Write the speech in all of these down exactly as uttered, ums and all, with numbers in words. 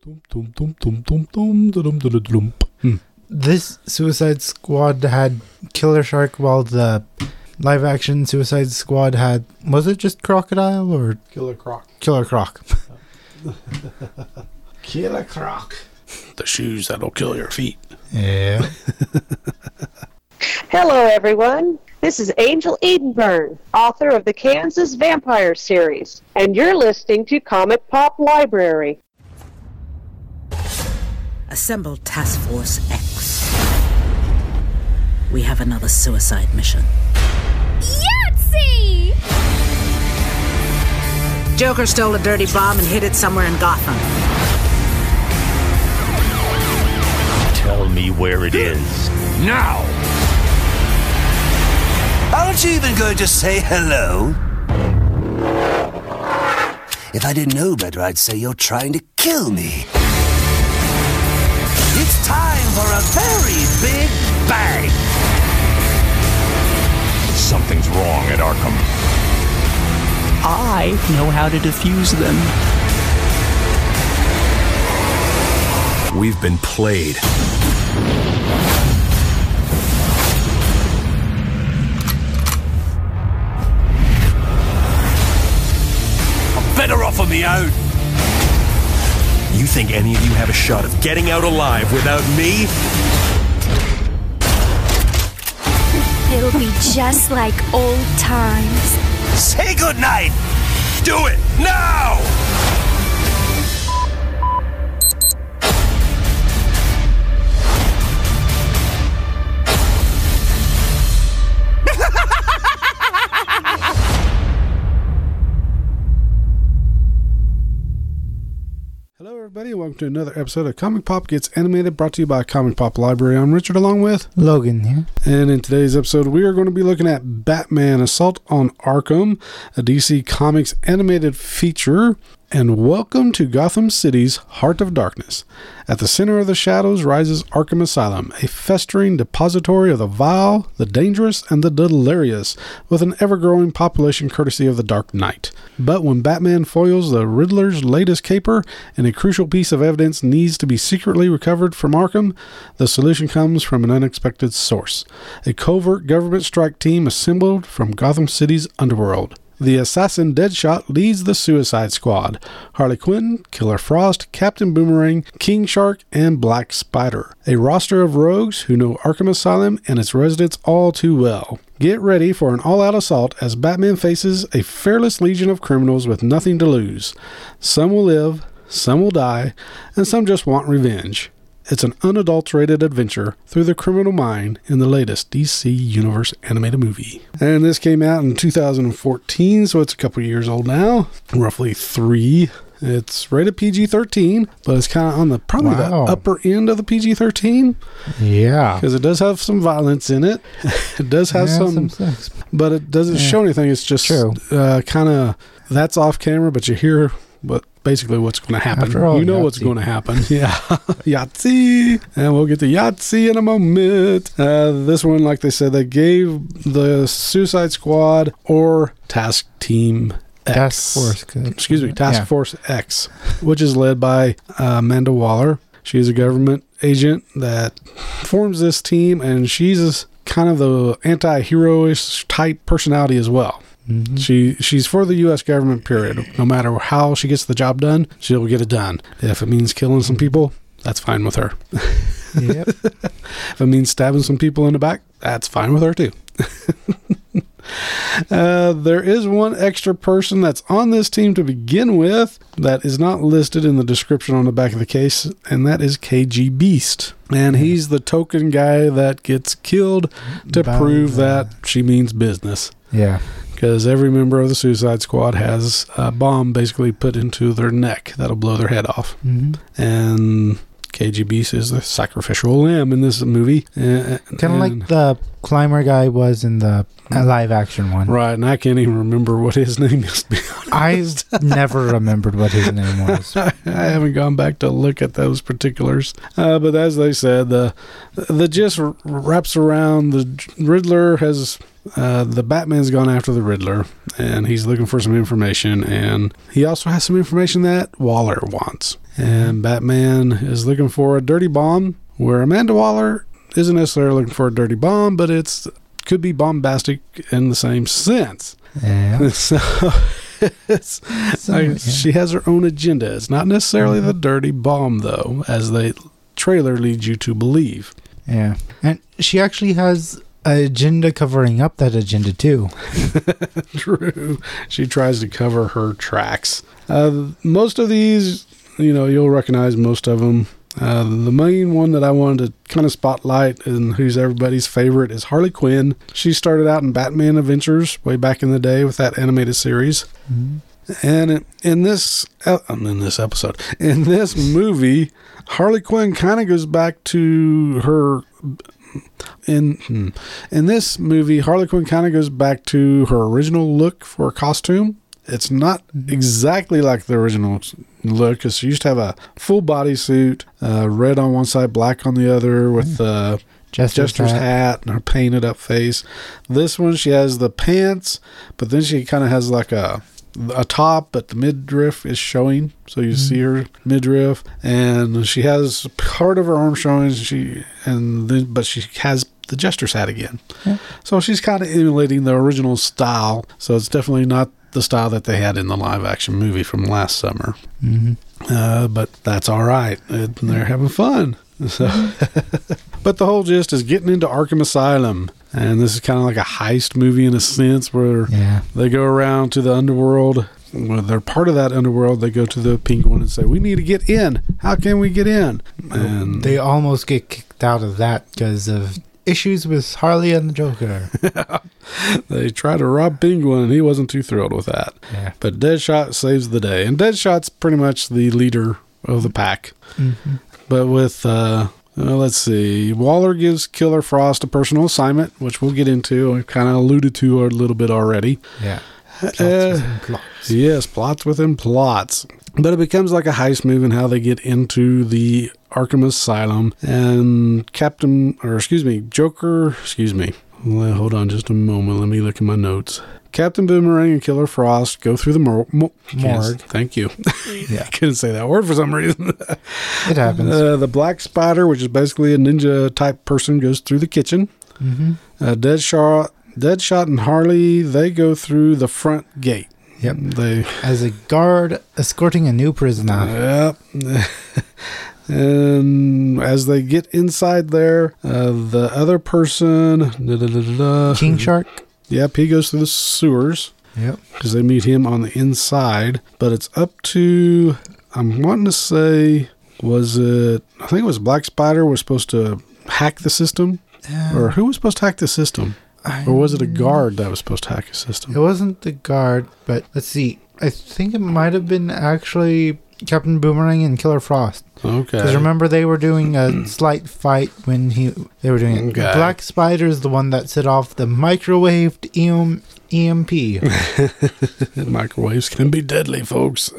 This Suicide Squad had Killer Shark, while the live action Suicide Squad had, was it just Crocodile or Killer Croc? Killer Croc. Killer Croc. The shoes that'll kill your feet. Yeah. Hello, everyone. This is Angel Edenburn, author of the Kansas Vampire series, and you're listening to Comic Pop Library. Assemble Task Force X. We have another suicide mission. Yahtzee! Joker stole a dirty bomb and hid it somewhere in Gotham. Tell me where it is. Now! Aren't you even going to say hello? If I didn't know better, I'd say you're trying to kill me. It's time for a very big bang! Something's wrong at Arkham. I know how to defuse them. We've been played. I'm better off on my own. You think any of you have a shot of getting out alive without me? It'll be just like old times. Say goodnight! Do it now! Hello, everybody, and welcome to another episode of Comic Pop Gets Animated, brought to you by Comic Pop Library. I'm Richard, along with Logan here. And in today's episode, we are going to be looking at Batman Assault on Arkham, a D C Comics animated feature. And welcome to Gotham City's Heart of Darkness. At the center of the shadows rises Arkham Asylum, a festering depository of the vile, the dangerous, and the delirious, with an ever-growing population courtesy of the Dark Knight. But when Batman foils the Riddler's latest caper, and a crucial piece of evidence needs to be secretly recovered from Arkham, the solution comes from an unexpected source. A covert government strike team assembled from Gotham City's underworld. The assassin Deadshot leads the Suicide Squad. Harley Quinn, Killer Frost, Captain Boomerang, King Shark, and Black Spider. A roster of rogues who know Arkham Asylum and its residents all too well. Get ready for an all-out assault as Batman faces a fearless legion of criminals with nothing to lose. Some will live, some will die, and some just want revenge. It's an unadulterated adventure through the criminal mind in the latest D C Universe animated movie. And this came out in two thousand fourteen, so it's a couple years old now. Roughly three. It's rated P G thirteen, but it's kind of on the probably Wow. the upper end of the P G thirteen. Yeah. Because it does have some violence in it. It does have Yeah, some, some sex. but it doesn't Yeah. show anything. It's just True. uh, kind of, that's off camera, but you hear what basically what's going to happen. After all, You know what's Yahtzee. going to happen. Yeah. Yahtzee. And we'll get to Yahtzee in a moment. Uh, this one, like they said, they gave the Suicide Squad or Task Team X. Task Force. Good. Excuse me, Task Yeah. Force X, which is led by uh, Amanda Waller. She's a government agent that forms this team, and she's kind of the anti-hero-ish type personality as well. Mm-hmm. She she's for the U S government, period. No matter how she gets the job done, she'll get it done. If it means killing some people, that's fine with her. Yep. If it means stabbing some people in the back, that's fine with her too. uh, there is one extra person that's on this team to begin with that is not listed in the description on the back of the case, and that is K G Beast. And he's the token guy that gets killed to By prove the- that she means business. Yeah. Because every member of the Suicide Squad has a bomb basically put into their neck that'll blow their head off. Mm-hmm. And K G B is the sacrificial lamb in this movie. Kind of like the climber guy was in the uh, live action one. Right, and I can't even remember what his name is, to be honest. I never remembered what his name was. I haven't gone back to look at those particulars. Uh, but as they said, the the gist wraps around the Riddler has... Uh, the Batman's gone after the Riddler, and he's looking for some information, and he also has some information that Waller wants. And Batman is looking for a dirty bomb, where Amanda Waller isn't necessarily looking for a dirty bomb, but it's could be bombastic in the same sense. Yeah. So, it's, So, I- yeah. she has her own agenda. It's not necessarily the dirty bomb, though, as the trailer leads you to believe. Yeah. And she actually has an agenda covering up that agenda, too. True. She tries to cover her tracks. Uh, most of these, you know, you'll recognize most of them. Uh, the main one that I wanted to kind of spotlight and who's everybody's favorite is Harley Quinn. She started out in Batman Adventures way back in the day with that animated series. And in this, uh, in this episode, in this movie, Harley Quinn kind of goes back to her. In hmm, in this movie, Harley Quinn kind of goes back to her original look for a costume. It's not exactly like the original look, because she used to have a full bodysuit, uh, red on one side, black on the other, with the Jester's, Jester's hat. hat and her painted up face. This one, she has the pants, but then she kind of has like a a top, but the midriff is showing, so you see her midriff, and she has part of her arm showing. She and then, but she has the Jester's hat again. Yeah. So she's kind of emulating the original style. So it's definitely not the style that they had in the live action movie from last summer. Mm-hmm. Uh, but that's all right. And they're having fun. So, but the whole gist is getting into Arkham Asylum. And this is kind of like a heist movie in a sense, where Yeah. they go around to the underworld. When they're part of that underworld, they go to the Penguin and say, "We need to get in. How can we get in?" And They almost get kicked out of that because of issues with Harley and the Joker. they try to rob Penguin, and he wasn't too thrilled with that. Yeah. But Deadshot saves the day. And Deadshot's pretty much the leader of the pack. Mm-hmm. But with, uh, uh, let's see, Waller gives Killer Frost a personal assignment, which we'll get into. I kind of alluded to a little bit already. Yeah. Plots Uh, within plots. Yes, plots within plots. But it becomes like a heist move in how they get into the Arkham Asylum. And Captain, or excuse me, Joker, excuse me. Well, hold on just a moment. Let me look at my notes. Captain Boomerang and Killer Frost go through the mor- mo- yes, Morgue. Thank you. Yeah. I couldn't say that word for some reason. It happens. Uh, the Black Spider, which is basically a ninja type person, goes through the kitchen. Mm-hmm. Uh, Deadshot, Deadshot and Harley, they go through the front gate. Yep. They, As a guard escorting a new prisoner. yep. And as they get inside there, uh, the other person, da, da, da, da, da, King Shark. Yep, he goes through the sewers Yep. because they meet him on the inside. But it's up to, I'm wanting to say, was it, I think it was Black Spider was supposed to hack the system? Or who was supposed to hack the system? Or was it a guard that was supposed to hack the system? It wasn't the guard, but let's see. I think it might have been actually Captain Boomerang and Killer Frost. Okay. Because remember, they were doing a slight fight when he they were doing it. Okay. Black Spider is the one that set off the microwaved E M, E M P. Microwaves can be deadly, folks.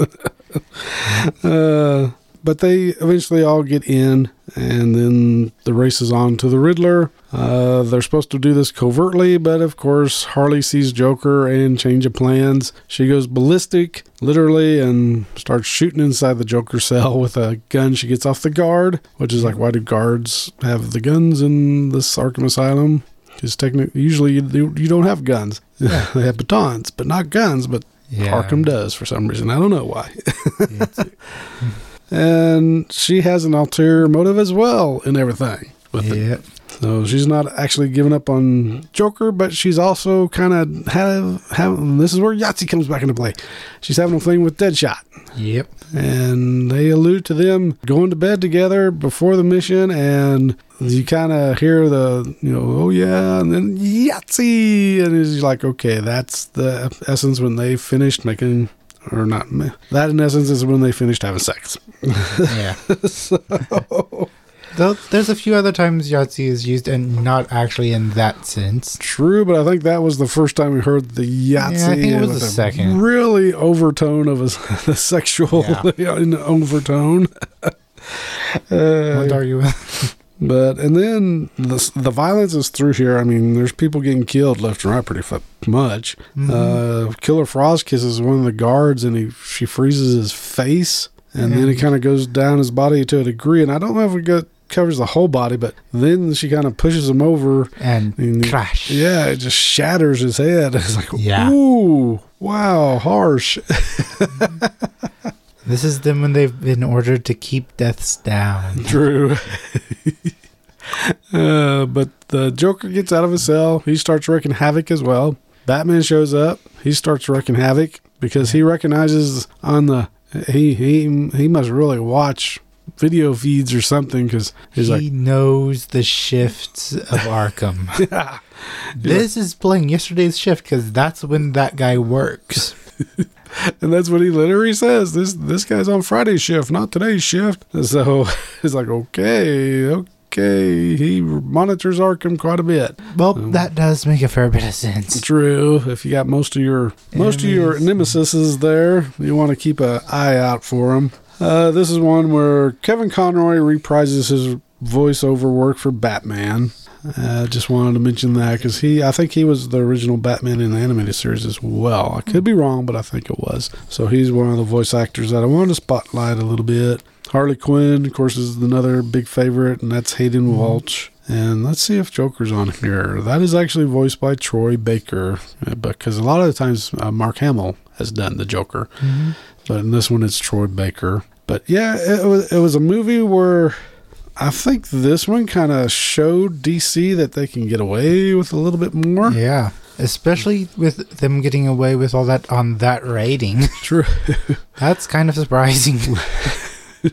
uh, but they eventually all get in, and then the race is on to the Riddler. Uh, they're supposed to do this covertly, but of course, Harley sees Joker and change of plans. She goes ballistic, literally, and starts shooting inside the Joker cell with a gun she gets off the guard, which is like, why do guards have the guns in this Arkham Asylum? Because technically, usually you, do, you don't have guns. Yeah. They have batons, but not guns, but Yeah. Arkham does for some reason. I don't know why. It's- And she has an ulterior motive as well in everything. With it. yeah. So she's not actually giving up on Joker, but she's also kind of have, have this is where Yahtzee comes back into play. She's having a fling with Deadshot. Yep. And they allude to them going to bed together before the mission, and you kind of hear the, you know, oh yeah, and then Yahtzee, and it's like, okay, that's the essence when they finished making, or not, that in essence is when they finished having sex. Yeah. So, Though there's a few other times Yahtzee is used, and not actually in that sense. true, but I think that was the first time we heard the Yahtzee. Yeah, I think it was with the a second. really overtone of a, a sexual in overtone. uh, Won't argue with. But, and then the, the violence is through here. I mean, there's people getting killed left and right pretty fu- much. Mm-hmm. Uh, Killer Frost kisses one of the guards, and he she freezes his face. And, and then it kind of goes down his body to a degree. And I don't know if it go, covers the whole body, but then she kind of pushes him over. And, and crash. Yeah, it just shatters his head. It's like, yeah. Ooh, wow, harsh. This is them when they've been ordered to keep deaths down. True. uh, but the Joker gets out of his cell. He starts wreaking havoc as well. Batman shows up. He starts wreaking havoc because he recognizes on the he he he must really watch video feeds or something because he's he like he knows the shifts of Arkham. Yeah. This is playing yesterday's shift because that's when that guy works. And that's what he literally says. This this guy's on Friday's shift, not today's shift. So he's like, okay, okay. He monitors Arkham quite a bit. Well, um, that does make a fair bit of sense. True. If you got most of your most Enemies. of your nemesis there, you want to keep an eye out for them. Uh, this is one where Kevin Conroy reprises his voiceover work for Batman. I uh, just wanted to mention that because he, I think he was the original Batman in the animated series as well. I could be wrong, but I think it was. So he's one of the voice actors that I wanted to spotlight a little bit. Harley Quinn, of course, is another big favorite, and that's Hayden mm-hmm. Walsh. And let's see if Joker's on here. That is actually voiced by Troy Baker, because a lot of the times uh, Mark Hamill has done the Joker, mm-hmm. but in this one it's Troy Baker. But yeah, it was it was a movie where I think this one kind of showed D C that they can get away with a little bit more. Yeah, especially with them getting away with all that on that rating. True. That's kind of surprising. uh,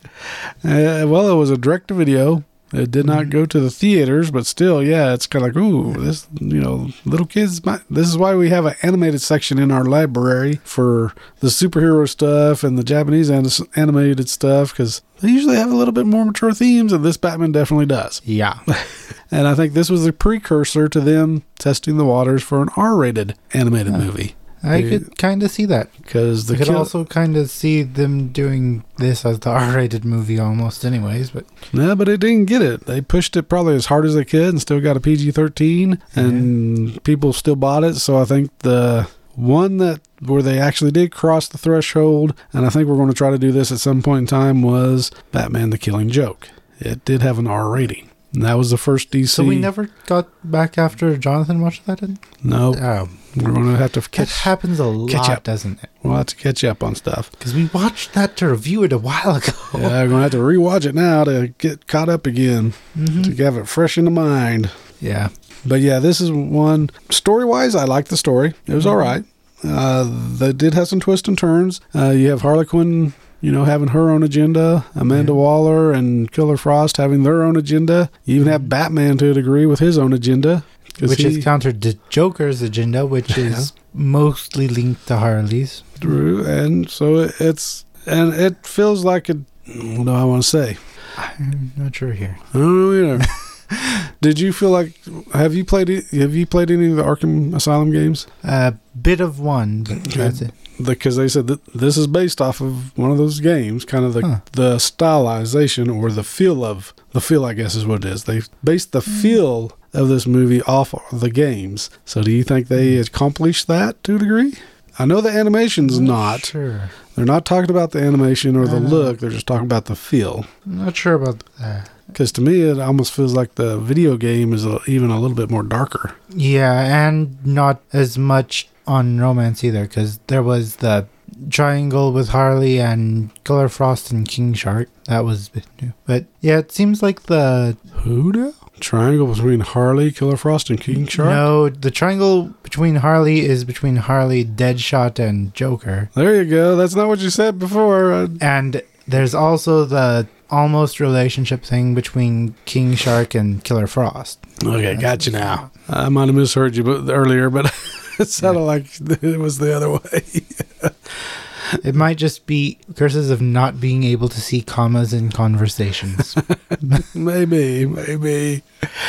well, it was a direct-to-video. It did not go to the theaters, but still, yeah, it's kind of like, ooh, this, you know, little kids might, this is why we have an animated section in our library for the superhero stuff and the Japanese an- animated stuff, because they usually have a little bit more mature themes, and this Batman definitely does. Yeah. And I think this was a precursor to them testing the waters for an R-rated animated uh. movie. I they, could kind of see that. Because the I could kill- also kind of see them doing this as the R-rated movie almost anyways. But no, but it didn't get it. They pushed it probably as hard as they could and still got a P G thirteen. And yeah. people still bought it. So I think the one that where they actually did cross the threshold, and I think we're going to try to do this at some point in time, was Batman the Killing Joke. It did have an R rating. And that was the first D C. So we never got back after Jonathan watched that? Did? No. Oh. We're going to have to catch... That happens a lot, up. doesn't it? We'll have to catch up on stuff. Because we watched that to review it a while ago. Yeah, we're going to have to rewatch it now to get caught up again. Mm-hmm. To have it fresh in the mind. Yeah. But yeah, this is one... Story-wise, I liked the story. It was mm-hmm. all right. Uh, they did have some twists and turns. Uh, you have Harley Quinn... You know, having her own agenda, Amanda yeah. Waller and Killer Frost having their own agenda. You even have Batman to a degree with his own agenda. Which he, is counter to Joker's agenda, which yeah. is mostly linked to Harley's. True, and so it's, and it feels like a, what do I want to say? I'm not sure here. I don't know either. Did you feel like, have you played, have you played any of the Arkham Asylum games? A bit of one, but that's it. Because they said that this is based off of one of those games, kind of the huh. the stylization or the feel of the feel, I guess is what it is. They based the mm. feel of this movie off of the games. So do you think they accomplished that to a degree? I know the animation's I'm not. Sure. They're not talking about the animation or the look. They're just talking about the feel. I'm not sure about that. Because to me, it almost feels like the video game is a, even a little bit more darker. Yeah, and not as much on romance either, because there was the triangle with Harley and Killer Frost and King Shark. That was a bit new. But yeah, it seems like the... Who now? Triangle between Harley, Killer Frost, and King Shark? No, the triangle between Harley is between Harley, Deadshot, and Joker. There you go. That's not what you said before. And there's also the almost relationship thing between King Shark and Killer Frost. Okay, got you now. I might have misheard you earlier, but it sounded yeah. like it was the other way. It might just be curses of not being able to see commas in conversations. maybe, maybe.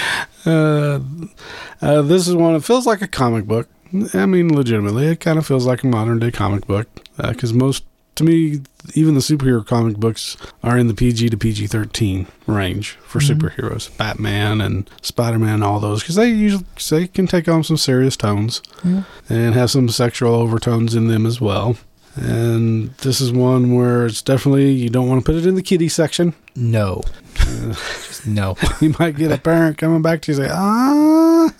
Uh, uh, this is one, it feels like a comic book. I mean, legitimately, it kind of feels like a modern day comic book. Because uh, most, to me, even the superhero comic books are in the P G to P G thirteen range for mm-hmm. superheroes. Batman and Spider-Man, all those. Because they usually they can take on some serious tones. Yeah. And have some sexual overtones in them as well. And this is one where it's definitely, you don't want to put it in the kiddie section. No. Uh, Just no. You might get a parent coming back to you and say, ah.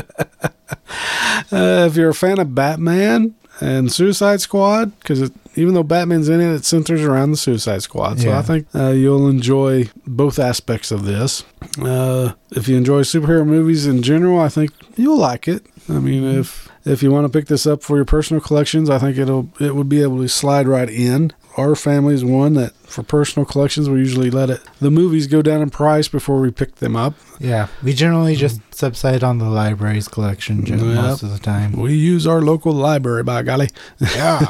uh, if you're a fan of Batman and Suicide Squad, because even though Batman's in it, it centers around the Suicide Squad. So Yeah. I think uh, you'll enjoy both aspects of this. Uh, if you enjoy superhero movies in general, I think you'll like it. I mean, Mm-hmm. if if you want to pick this up for your personal collections, I think it'll it would be able to slide right in. Our family is one that for personal collections, we usually let it the movies go down in price before we pick them up. Yeah. We generally just subside on the library's collection gen- Yep. most of the time. We use our local library, by golly. Yeah.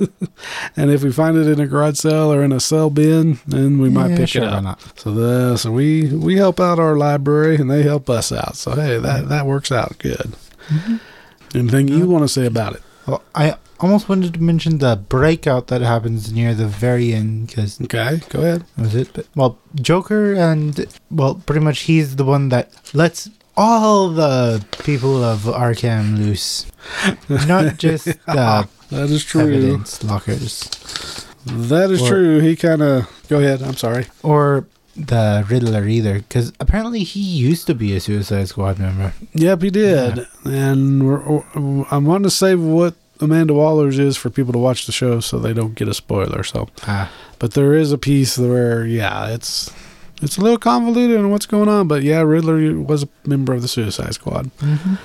And if we find it in a garage sale or in a sell bin, then we might Yeah, pick sure, it why up. not? So the so we we help out our library and they help us out. So hey, that that works out good. Mm-hmm. Anything you want to say about it? Well, I almost wanted to mention the breakout that happens near the very end because Okay, go ahead. was it? But, well, Joker and well, pretty much he's the one that lets all the people of Arkham loose, not just the That is true. evidence lockers That is Or- true. He kind of go ahead. I'm sorry. or the Riddler either, because apparently he used to be a Suicide Squad member. Yep, he did. And we're, I'm wanting to save what Amanda Waller's is for people to watch the show so they don't get a spoiler. So, Ah, but there is a piece where, yeah, it's it's a little convoluted on what's going on. But yeah, Riddler was a member of the Suicide Squad, mm-hmm.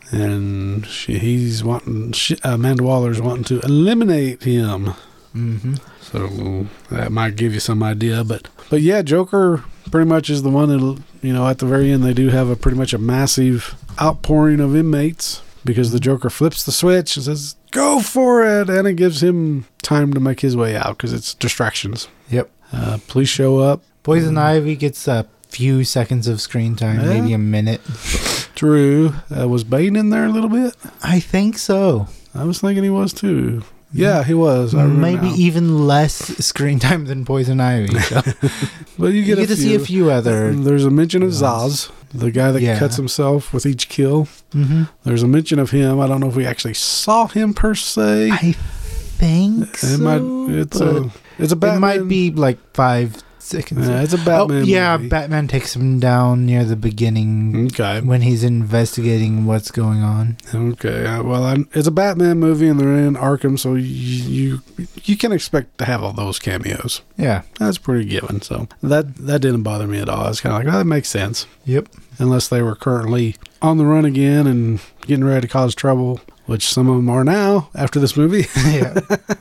and she, he's wanting she, Amanda Waller's wanting to eliminate him. Mm-hmm. So that might give you some idea, but but yeah, Joker pretty much is the one that, you know, at the very end they do have a pretty much a massive outpouring of inmates because the Joker flips the switch and says go for it, and it gives him time to make his way out because it's distractions. Yep. Uh, police show up. Poison Ivy gets a few seconds of screen time, Yeah. maybe a minute. True. Uh, was Bane in there a little bit? I think so. I was thinking he was too. Yeah, he was. I remember Maybe now. even less screen time than Poison Ivy. So. But you you get, get, a to few. see a few other. There's a mention of Zaz, the guy that Yeah. cuts himself with each kill. Mm-hmm. There's a mention of him. I don't know if we actually saw him per se. I think it so. might. It's but a. It's a Batman. It might be like five seconds. Yeah, it's a oh, Batman. yeah, movie. Batman takes him down near the beginning Okay. when he's investigating what's going on. Okay. uh, Well, I'm, it's a Batman movie, and they're in Arkham, so you, you you can expect to have all those cameos. Yeah. That's pretty given. So that that didn't bother me at all. It's kind of like, oh, that makes sense. Yep. Unless they were currently on the run again and getting ready to cause trouble, which some of them are now after this movie. Yeah.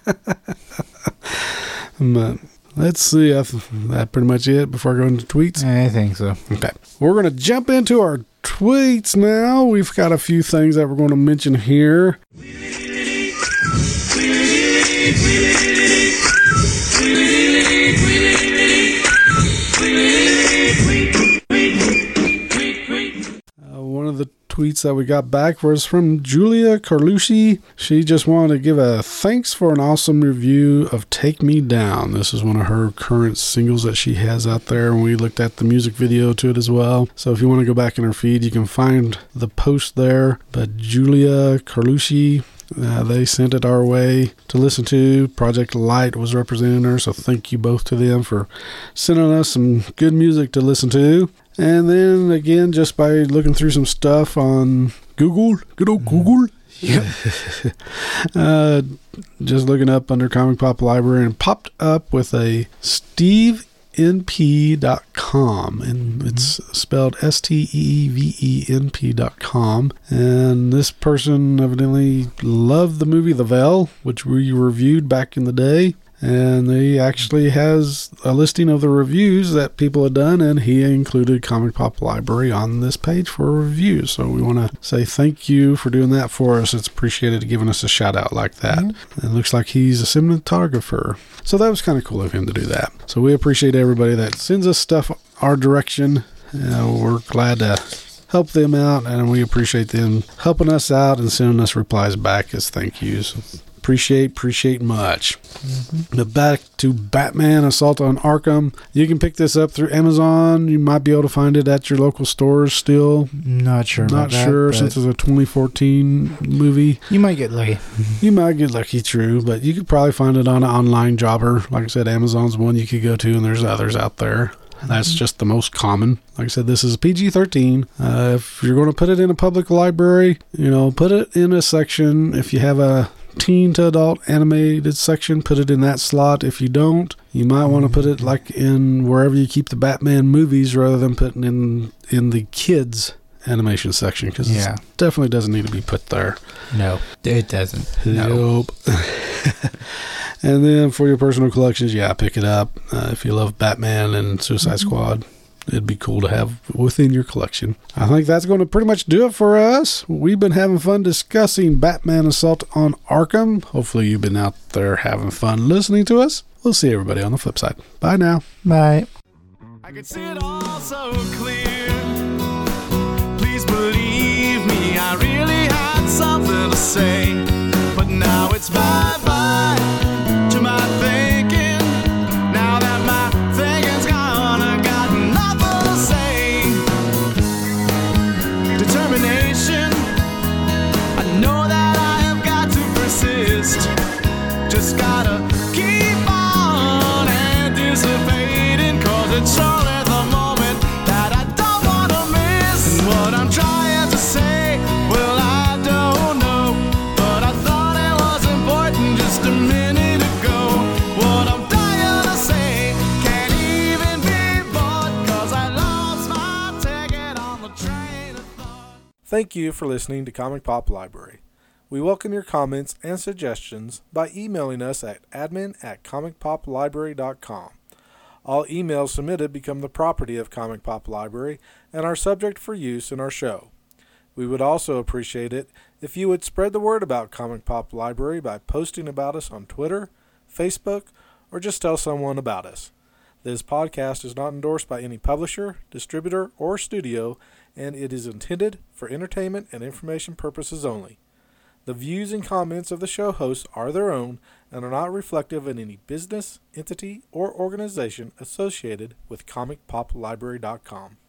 But let's see. That's that pretty much it before going to tweets. I think so. Okay. We're going to jump into our tweets now. We've got a few things that we're going to mention here. Uh, one of the tweets that we got back was from Julia Carlucci. She just wanted to give a thanks for an awesome review of Take Me Down. This is one of her current singles that she has out there, and we looked at the music video to it as well. So if you want to go back in her feed, you can find the post there. But Julia Carlucci, Uh, they sent it our way to listen to. Project Light was representing her, so thank you both to them for sending us some good music to listen to. And then again, just by looking through some stuff on Google, good old Google, Yep. uh, just looking up under Comic Pop Library and popped up with a Steve N P dot com, and it's spelled S T E V E N P dot com. And this person evidently loved the movie The Veil, which we reviewed back in the day. And he actually has a listing of the reviews that people have done, and he included Comic Pop Library on this page for reviews. So we want to say thank you for doing that for us. It's appreciated giving us a shout out like that. Mm-hmm. It looks like he's a cinematographer. So that was kind of cool of him to do that. So we appreciate everybody that sends us stuff our direction. Uh, we're glad to help them out, and we appreciate them helping us out and sending us replies back as thank yous. Appreciate, appreciate much. Mm-hmm. But back to Batman Assault on Arkham. You can pick this up through Amazon. You might be able to find it at your local stores still. Not sure Not about sure that, since it's a twenty fourteen movie. You might get lucky. You might get lucky, true, but you could probably find it on an online jobber. Like I said, Amazon's one you could go to, and there's others out there. That's just the most common. Like I said, this is P G thirteen. Uh, if you're going to put it in a public library, you know, put it in a section. If you have a teen to adult animated section, put it in that slot. If you don't, you might want to put it like in wherever you keep the Batman movies rather than putting in in the kids animation section, because yeah. it definitely doesn't need to be put there. No, it doesn't. Nope. And then for your personal collections, yeah, pick it up. Uh, if you love Batman and Suicide mm-hmm. Squad, it'd be cool to have within your collection. I think that's going to pretty much do it for us. We've been having fun discussing Batman Assault on Arkham. Hopefully you've been out there having fun listening to us. We'll see everybody on the flip side. Bye now. Bye. I could see it all so clear. Please believe me, I really had something to say. But now it's bye-bye to my thinking. Now that my thinking's gone, I got nothing to say. Determination, I know that I have got to persist. Just gotta keep on anticipating, cause it's only the moment that I don't wanna miss. And what I'm trying to say, well, I don't know, but I thought it was important just a minute ago. What I'm dying to say can't even be bought, cause I lost my ticket on the train of thought. Thank you for listening to Comic Pop Library. We welcome your comments and suggestions by emailing us at admin at comic pop library dot com. All emails submitted become the property of Comic Pop Library and are subject for use in our show. We would also appreciate it if you would spread the word about Comic Pop Library by posting about us on Twitter, Facebook, or just tell someone about us. This podcast is not endorsed by any publisher, distributor, or studio, and it is intended for entertainment and information purposes only. The views and comments of the show hosts are their own and are not reflective of any business, entity, or organization associated with comic pop library dot com.